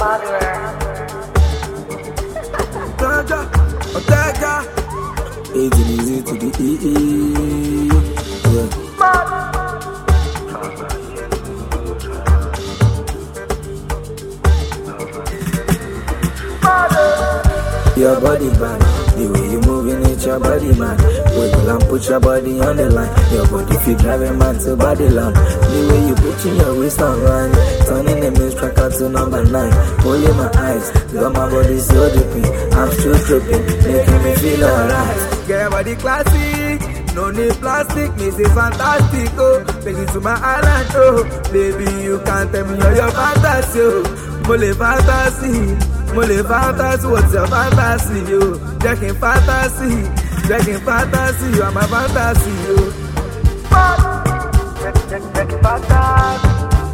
Otega, A to the Z to the E. Yeah. Your body bad, the way you moving it, your body man. Wiggle and put your body on the line. Your body fit driving man to body lamp. The way you putting your waist on line, turning the main tracker to number 9. Holding my eyes, got my body so dripping. I'm still tripping, making me feel alright. Get your body classy, no need plastic, me say fantastic, oh. Take it to my island, oh. Baby, you can't tell me all your fantasy, oh. Mole fantasy, what's your fantasy, yo? Jacking fantasy, you are my fantasy, yo. Jacking fantasy,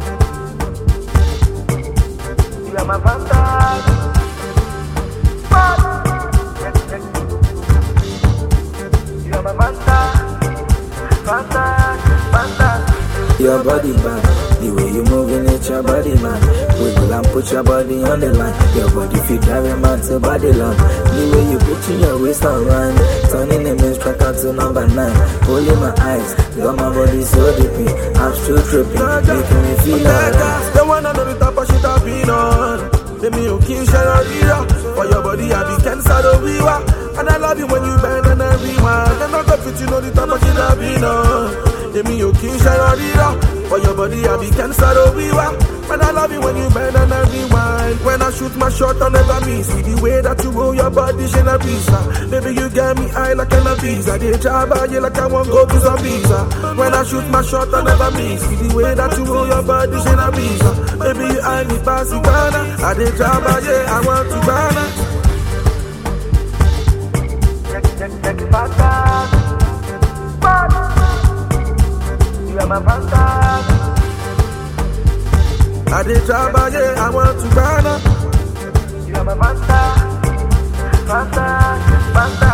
you are my fantasy. You are my fantasy. Your body bad, the way you moving it, your body man. Wiggle and put your body on the line. Your body fit driving man to body lamp. The way you putting your waist on line, turning the main tracker to number 9. Holding my eyes, got my body so deep. I'm still tripping, making me feel alright. They wanna know the type of shit I've been on. Let me you kill Sharira. For your body I be cancer the weaver. And I love you when you bend and I rewind. And I got fit, you know the type of shit I've been on. Let me you kill Sharira. For your body I be cancer the weaver. And I love you when you bend and I rewind. When I shoot my shot I never miss. See the way that you roll your body, she na visa. Baby you get me high like a visa. They drive by you like I want go to some visa. When I shoot my shot I never miss. See the way that you roll your body, she na visa. Baby you high me pass you Ghana. I dey drive by you, I want to Ghana. Check it fantasy. You are my fantasy. I dey drive by you, I want to Ghana. You are my fantasy.